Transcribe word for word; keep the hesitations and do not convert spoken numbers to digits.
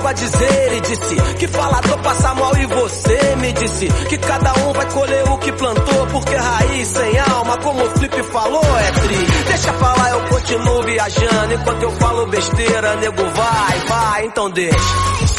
a dizer e disse que falador passa mal e você me disse que cada um vai colher o que plantou, porque raiz sem alma, como o Flip falou, é tri. Deixa pra lá, eu continuo viajando, enquanto eu falo besteira, nego vai, vai, então deixa.